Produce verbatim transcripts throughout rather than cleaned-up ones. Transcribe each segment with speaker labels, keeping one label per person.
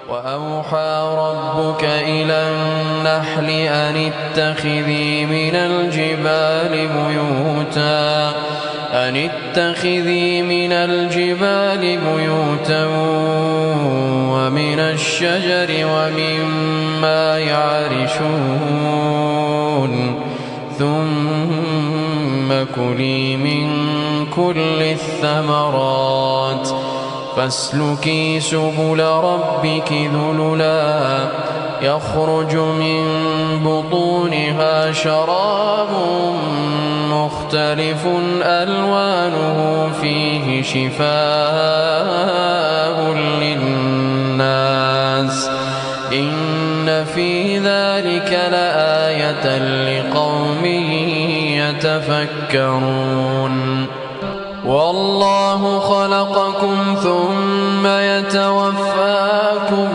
Speaker 1: وأوحى ربك إلى النحل أن اتخذي من الجبال بيوتا أن اتخذي من الجبال بيوتا ومن الشجر ومما يعرشون ثم كلي من كل الثمرات فاسلكي سبل ربك ذللا يخرج من بطونها شراب مختلف ألوانه فيه شفاء للناس إن في ذلك لآية لقوم يتفكرون والله خلقكم ثم يتوفاكم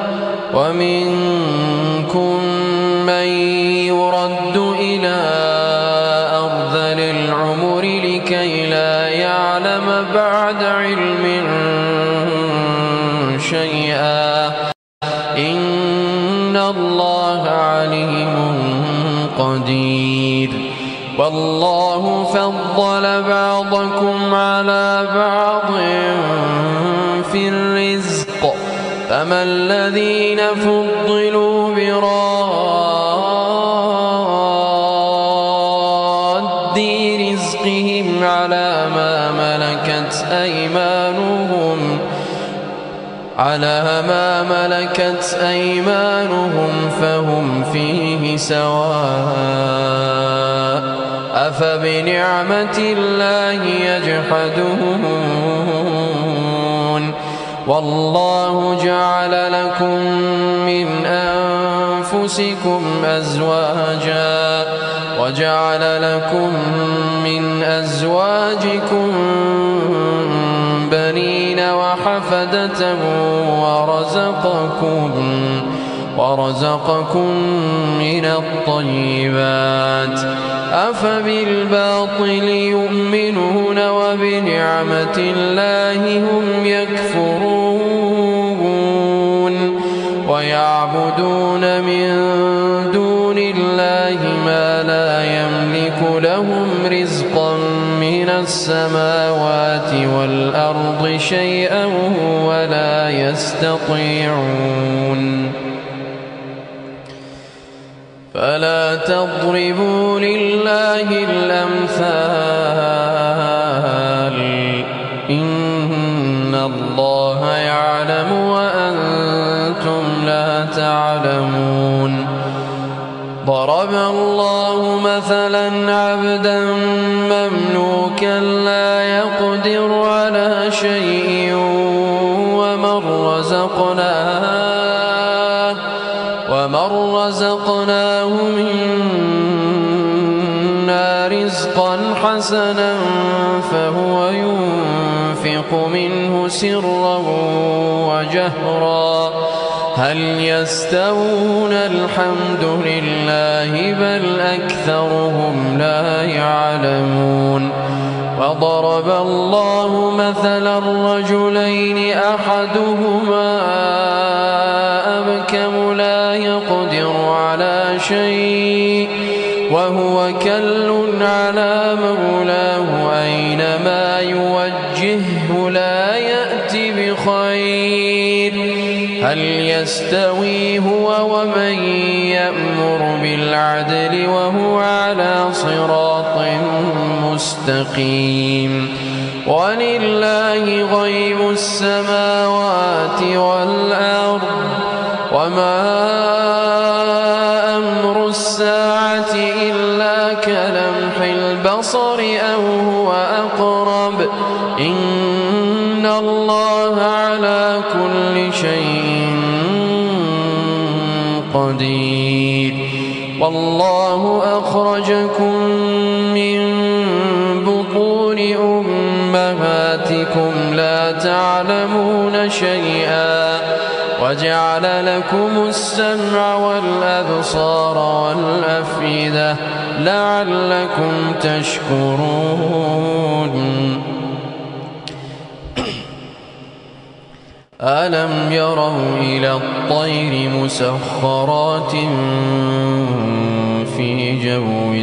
Speaker 1: ومنكم من يرد إلى أرذل العمر لكي لا يعلم بعد علم شيئا إن الله عليم قدير والله فضل بعضكم على بعض في الرزق فما الذين فضلوا براد رزقهم على ما ملكت أيمانهم على ما ملكت أيمانهم فهم فيه سواء أفبنعمة الله يجحدون والله جعل لكم من أنفسكم أزواجا وجعل لكم من أزواجكم بنين وحفدة ورزقكم ورزقكم من الطيبات أفبالباطل يؤمنون وبنعمة الله هم يكفرون ويعبدون من دون الله ما لا يملك لهم رزقا من السماوات والأرض شيئا ولا يستطيعون فلا تضربوا لله الأمثال إن الله يعلم وأنتم لا تعلمون ضرب الله مثلا عبدا مملوكا لا يقدر على شيء ومن رزقناه ومن رزقناه منا رزقا حسنا فهو ينفق منه سرا وجهرا هل يستوون الحمد لله بل أكثرهم لا يعلمون وضرب الله مثلا رجلين أحدهما أبكم لا يقدر على شيء وهو كل على مولاه أينما يوجهه لا يأتي بخير هل يستوي هو ومن يأمر بالعدل وهو على صراط مستقيم ولله غيب السماوات والأرض وما أمر الساعة إلا كلمح البصر أو هو أقرب إن الله على كل شيء قدير والله أخرجكم من بطون أمهاتكم لا تعلمون شيئا وجعل لكم السمع والأبصار والأفئدة لعلكم تشكرون ألم يروا إلى الطير مسخرات في جو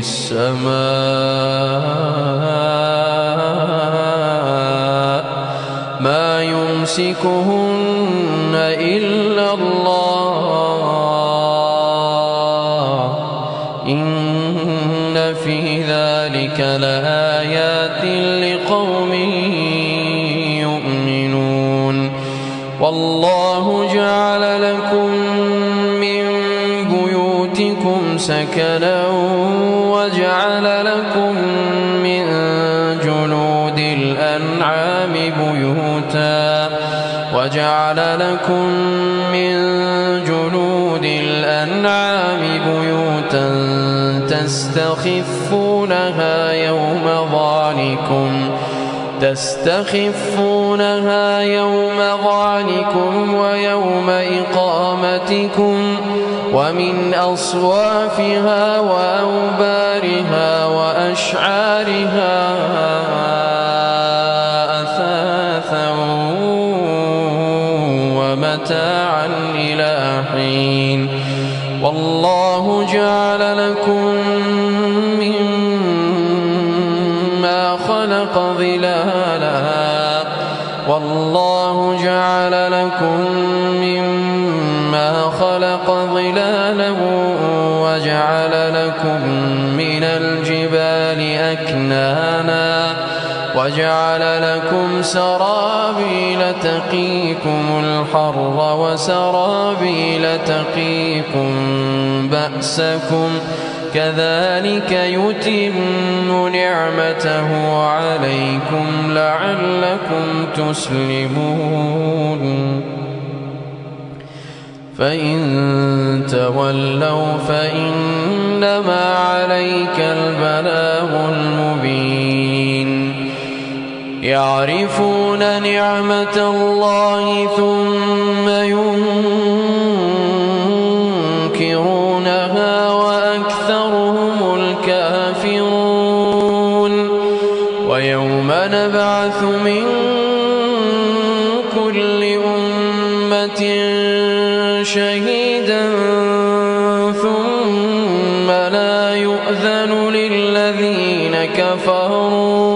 Speaker 1: السماء ما يمسكهن إلا الله إن في ذلك لآيات لقوم يؤمنون والله جعل لكم من بيوتكم سكنا وجعل لكم من جلود الأنعام بيوتا وجعل لكم من جلود الأنعام بيوتا تستخفونها يوم ظعنكم تستخفونها يوم ظعنكم ويوم إقامتكم ومن أصوافها وأوبارها وأشعارها أثاثا ومتاعا إلى حين والله جعل لكم مما خلق ظلالا والله جعل لكم مما خلق ظلالا وجعل لكم من الجبال أكنانا وجعل لكم سرابيل تقيكم الحر وسرابيل تقيكم بأسكم كذلك يتم نعمته عليكم لعلكم تسلمون فإن تولوا فإنما عليك البلاغ المبين يعرفون نعمة الله ثم ينكرونها وأكثرهم الكافرون ويوم نبعث من كل أمة شهيدا ثم لا يؤذن للذين كفروا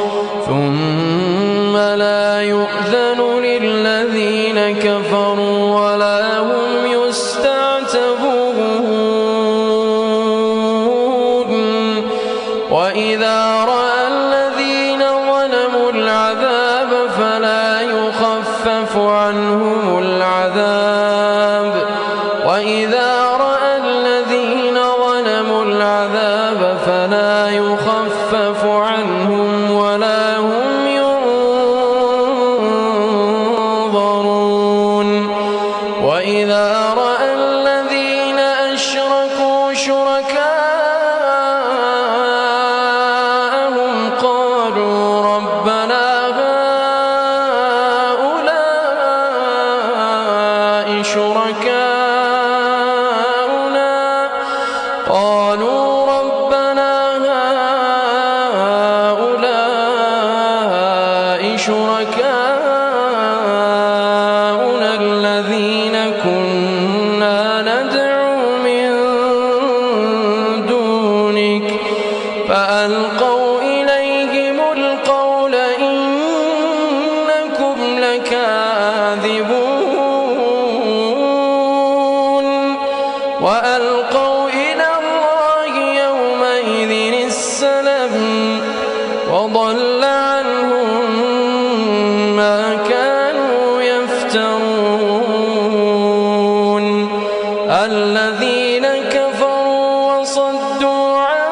Speaker 1: ثم لا يؤذن للذين كفروا ولا هم يستعتبون وإذا رأى الذين ظلموا العذاب فلا يخفف عنهم العذاب وإذا رأى الذين ظلموا العذاب فلا يخفف عنهم ولا هم ينظرون وإذا رأى الذين أشركوا شركاءهم قالوا ربنا هؤلاء شركاؤنا قالوا ربنا هؤلاء شركاؤنا الذين كنا ندعو من دونك فألقوا إليهم القول إنكم لكاذبون وألقوا إلى الله يومئذ السلم وضل عنهم ما كانوا يفترون الذين كفروا وصدوا عن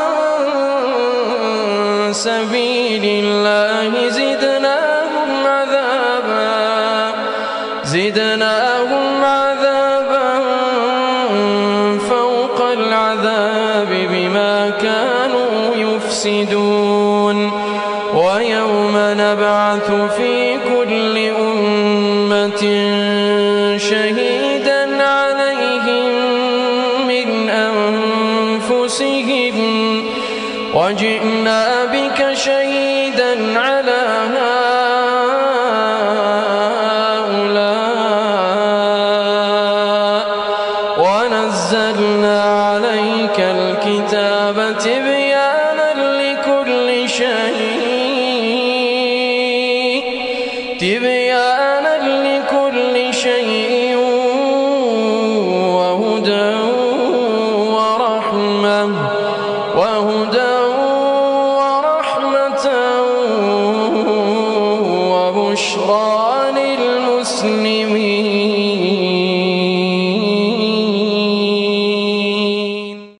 Speaker 1: سبيل الله زدناهم عذابا زدناهم عذابا فوق العذاب بما كانوا يفسدون ويوم نبعث في كل أمة شهيدا عليهم من أنفسهم وجئنا بك شهيدا على هؤلاء بشرى للمسلمين.